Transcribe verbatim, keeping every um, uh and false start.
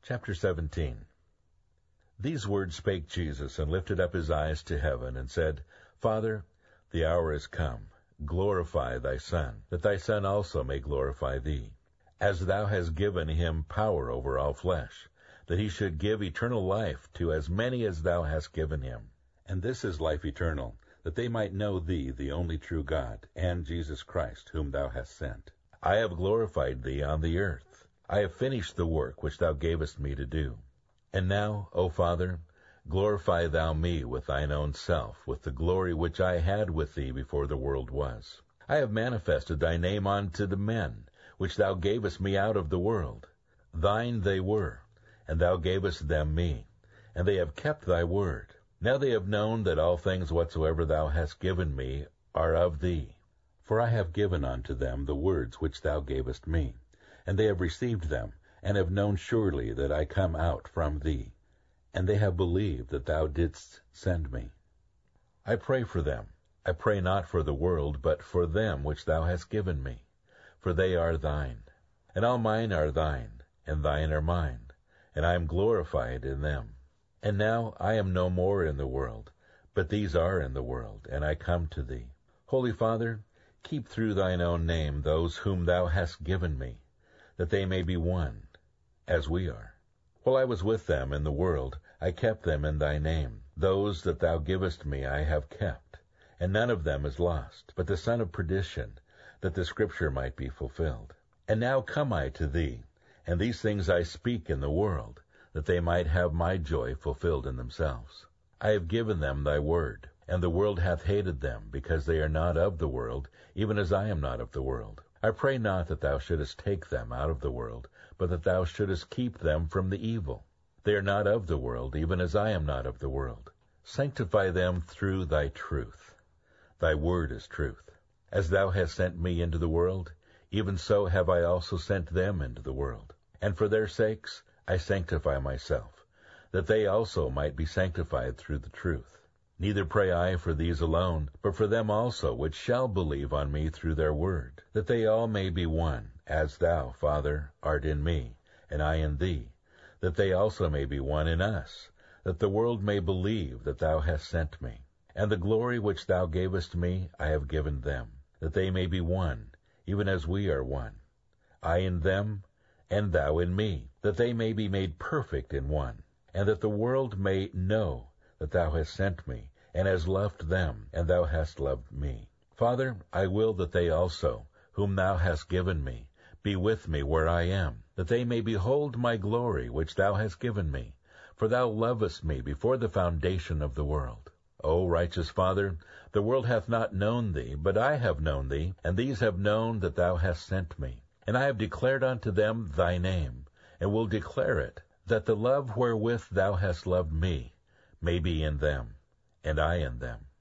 Chapter seventeen. These words spake Jesus, and lifted up his eyes to heaven, and said, Father, the hour is come. Glorify thy Son, that thy Son also may glorify thee, as thou hast given him power over all flesh, that he should give eternal life to as many as thou hast given him. And this is life eternal, that they might know thee, the only true God, and Jesus Christ, whom thou hast sent. I have glorified thee on the earth. I have finished the work which thou gavest me to do. And now, O Father, glorify thou me with thine own self, with the glory which I had with thee before the world was. I have manifested thy name unto the men, which thou gavest me out of the world. Thine they were, and thou gavest them me, and they have kept thy word. Now they have known that all things whatsoever thou hast given me are of thee. For I have given unto them the words which thou gavest me, and they have received them, and have known surely that I come out from thee, and they have believed that thou didst send me. I pray for them. I pray not for the world, but for them which thou hast given me, for they are thine. And all mine are thine, and thine are mine, and I am glorified in them. And now I am no more in the world, but these are in the world, and I come to thee. Holy Father, keep through thine own name those whom thou hast given me, that they may be one, as we are. While I was with them in the world, I kept them in thy name. Those that thou givest me I have kept, and none of them is lost, but the son of perdition, that the scripture might be fulfilled. And now come I to thee, and these things I speak in the world, that they might have my joy fulfilled in themselves. I have given them thy word, and the world hath hated them, because they are not of the world, even as I am not of the world. I pray not that thou shouldest take them out of the world, but that thou shouldest keep them from the evil. They are not of the world, even as I am not of the world. Sanctify them through thy truth. Thy word is truth. As thou hast sent me into the world, even so have I also sent them into the world. And for their sakes I sanctify myself, that they also might be sanctified through the truth. Neither pray I for these alone, but for them also which shall believe on me through their word, that they all may be one, as thou, Father, art in me, and I in thee, that they also may be one in us, that the world may believe that thou hast sent me. And the glory which thou gavest me I have given them, that they may be one, even as we are one, I in them, and thou in me, that they may be made perfect in one, and that the world may know that thou hast sent me, and hast loved them, and thou hast loved me. Father, I will that they also, whom thou hast given me, be with me where I am, that they may behold my glory which thou hast given me, for thou lovest me before the foundation of the world. O righteous Father, the world hath not known thee, but I have known thee, and these have known that thou hast sent me. And I have declared unto them thy name, and will declare it, that the love wherewith thou hast loved me may be in them, and I in them.